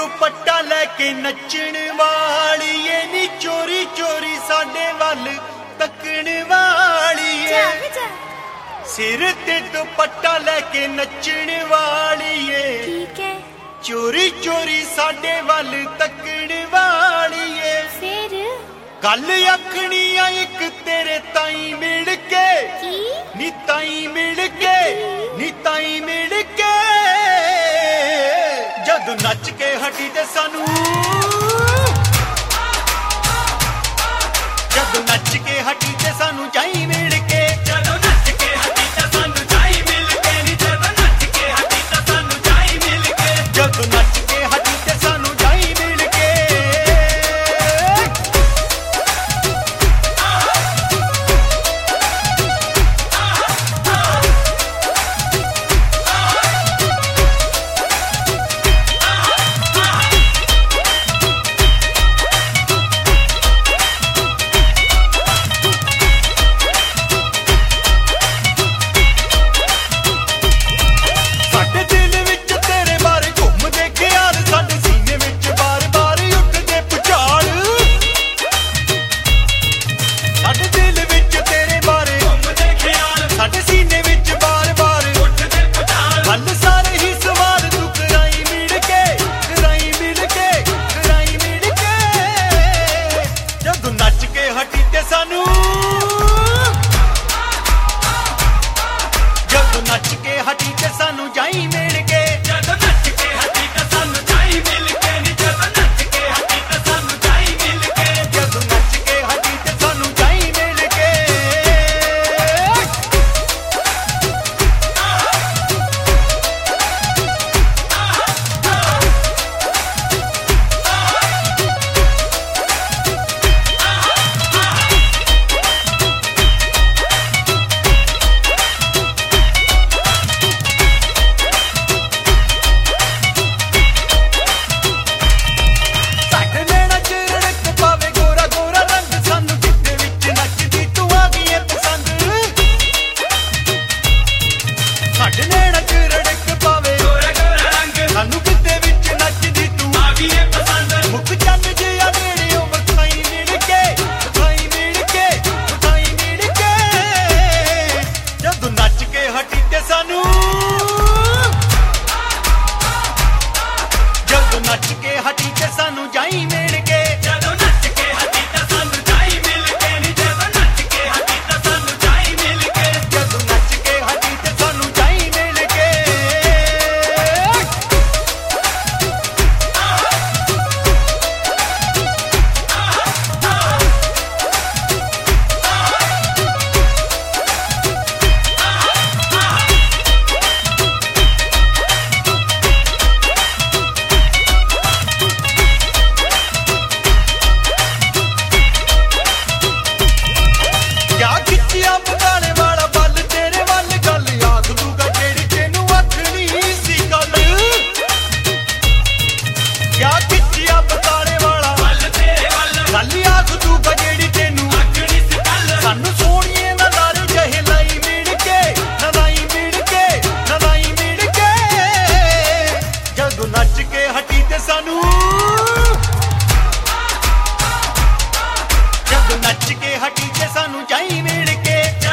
दुपट्टा लैके नचण वाली नी चोरी चोरी साडे वल तकण वाली सिर ते दुपट्टा लैके नचण वाली चोरी चोरी साडे वल तकण वाली फिर गल आखनी आ एक तेरे ताई मिल के नी ताई मिल के नी ताई मिल के जद नच के हटी ते सानू जद नच के हटी ते सानू जाई मिल के जद नच के हटी ते सानू जाई मिल के नी जद नच के हटी ते सानू जाई मिल के जद नच के हटी ते सानू जाई मिल के नच के हटी ते सानू जाई मिल के जद नच के हटी ते सानू जाई मिल के नी जद नच के हटी ते सानू जाई मिल के जद नच के हटी ते सानू जाई मिल के नच के हटी ते सानू जाई मिल के जदों नच के हटी ते सानू जाई मिल के नी जदों नच के हटी ते सानू जाई मिल के जदों नच के हटी ते सानू जाई मिल के नच के हटी ते सानू जद नच के हटी ते सानू जाई मिल के